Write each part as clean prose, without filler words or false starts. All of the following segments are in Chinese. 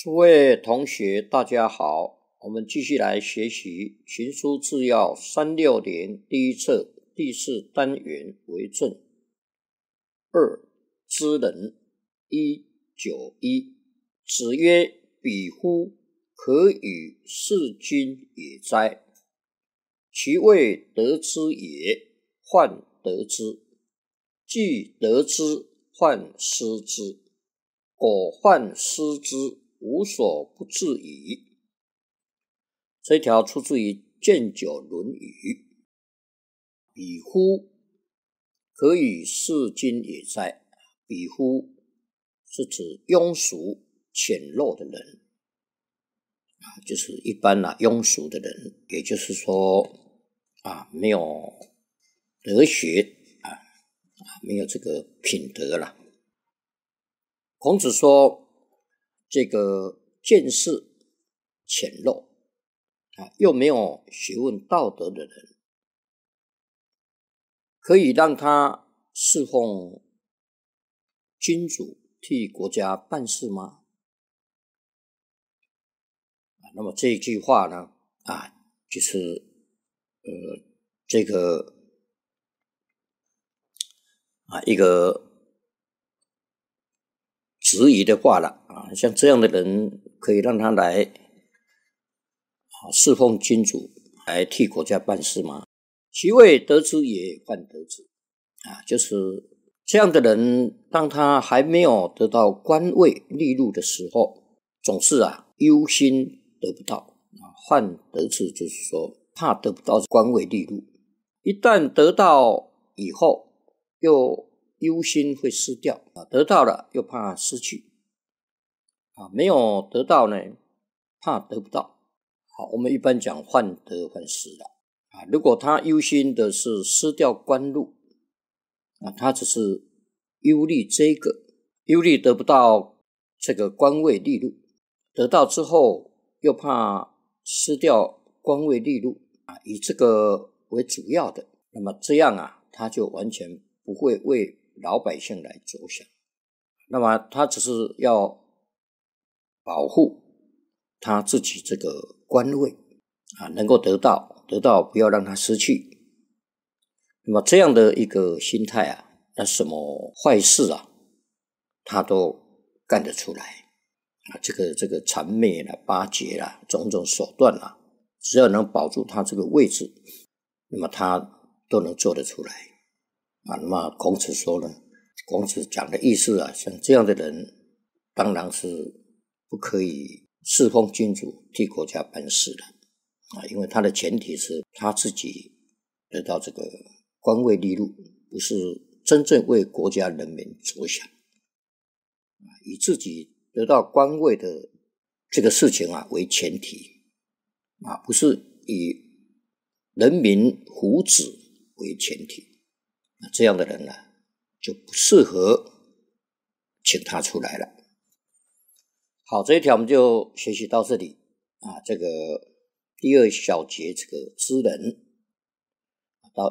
诸位同学大家好，我们继续来学习群书治要360第一册第4单元为政。2知人。191子曰：比乎可与事君也哉？其未得之也，患得之；既得之，患失之。果患失之，无所不至矣。这一条出自于建九论语。比乎可与事君也哉？比乎是指庸俗浅陋的人，就是一般庸俗的人，也就是说没有德学没有这个品德啦。孔子说，这个见识浅陋又没有学问道德的人，可以让他侍奉君主，替国家办事吗？那么这一句话呢，就是这个一个质疑的话了像这样的人可以让他来侍奉君主，来替国家办事吗？其未得之也，患得之就是这样的人，当他还没有得到官位利禄的时候，总是忧心得不到患得之，就是说怕得不到官位利禄。一旦得到以后，又忧心会失掉得到了又怕失去没有得到呢，怕得不到。我们一般讲患得患失如果他忧心的是失掉官禄他只是忧虑这个，忧虑得不到这个官位利禄，得到之后又怕失掉官位利禄以这个为主要的，那么这样他就完全不会为老百姓来着想，那么他只是要保护他自己这个官位能够得到不要让他失去。那么这样的一个心态那什么坏事他都干得出来这个谄媚巴结种种手段只要能保住他这个位置，那么他都能做得出来那么孔子说呢，孔子讲的意思像这样的人当然是不可以侍奉君主，替国家办事的因为他的前提是他自己得到这个官位利禄，不是真正为国家人民着想以自己得到官位的这个事情为前提不是以人民福祉为前提这样的人就不适合请他出来了。好，这一条我们就学习到这里这个第二小节这个知人到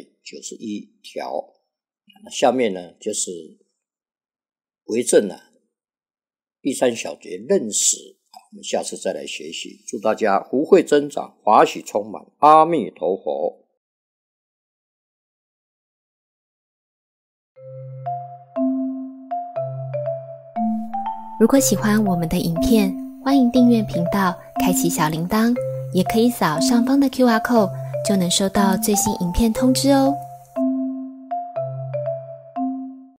191条，那下面呢就是为政第3小节认识我们下次再来学习。祝大家福慧增长，华喜充满，阿弥陀佛。 如果喜欢我们的影片，欢迎订阅频道，开启小铃铛，也可以扫上方的 QR code，就能收到最新影片通知哦。